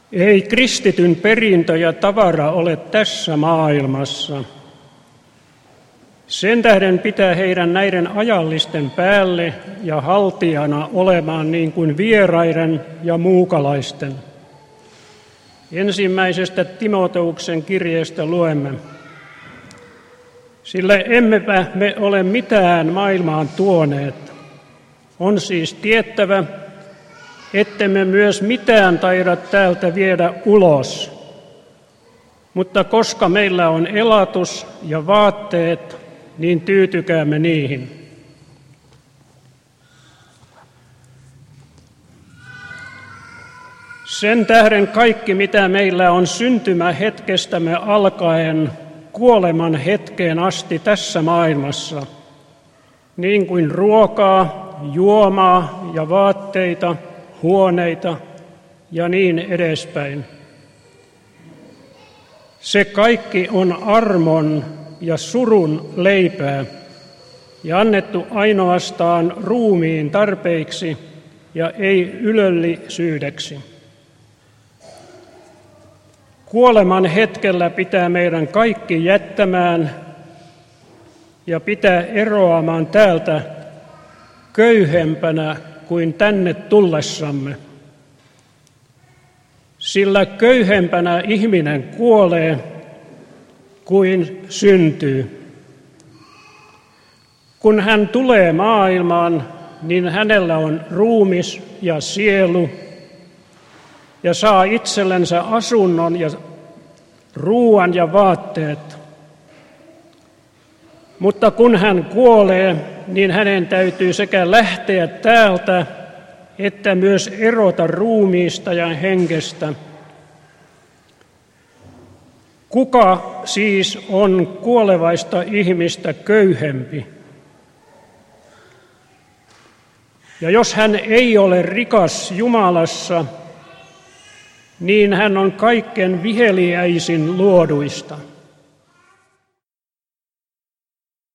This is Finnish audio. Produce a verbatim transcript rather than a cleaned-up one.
Ei kristityn perintö ja tavara ole tässä maailmassa. Sen tähden pitää heidän näiden ajallisten päälle ja haltijana olemaan niin kuin vieraiden ja muukalaisten. Ensimmäisestä Timoteuksen kirjeestä luemme. Sillä emmepä me ole mitään maailmaan tuoneet. On siis tiettävä, ettemme myös mitään taida täältä viedä ulos. Mutta koska meillä on elatus ja vaatteet, niin tyytykäämme niihin. Sen tähden kaikki, mitä meillä on syntymähetkestämme alkaen kuoleman hetkeen asti tässä maailmassa, niin kuin ruokaa, juomaa ja vaatteita, huoneita ja niin edespäin. Se kaikki on armon ja surun leipää ja annettu ainoastaan ruumiin tarpeiksi ja ei ylellisyydeksi. Kuoleman hetkellä pitää meidän kaikki jättämään ja pitää eroamaan täältä köyhempänä kuin tänne tullessamme. Sillä köyhempänä ihminen kuolee kuin syntyy. Kun hän tulee maailmaan, niin hänellä on ruumis ja sielu ja saa itsellensä asunnon ja ruuan ja vaatteet. Mutta kun hän kuolee, niin hänen täytyy sekä lähteä täältä, että myös erota ruumiista ja hengestä. Kuka siis on kuolevaista ihmistä köyhempi? Ja jos hän ei ole rikas Jumalassa, niin hän on kaikkein viheliäisin luoduista.